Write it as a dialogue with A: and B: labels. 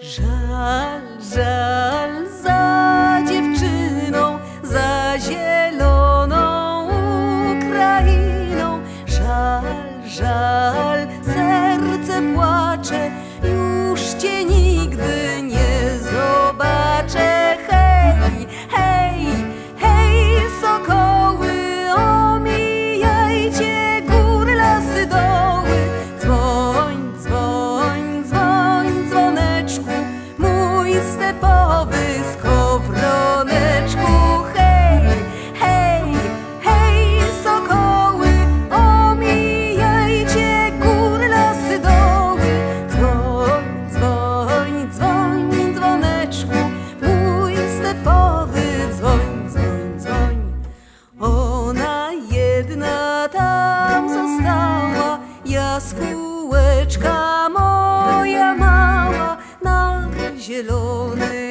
A: Żal, żal za dziewczyną, za zieloną Ukrainą. Żal, żal, serce płacze, już cię nigdy nie zobaczę. Hej, hej, hej, sokoły, omijajcie góry, lasy, doły. Dzwoń, dzwoń, dzwoń, dzwoneczku, mój stepowy skowroneczku. Hej, hej, hej, sokoły, omijajcie góry, lasy, doły. Dzwoń, dzwoń, dzwoń, dzwoneczku, mój stepowy, dzwoń, dzwoń, dzwoń. Ona jedna tam została, jaskółeczka moja mała, na zielony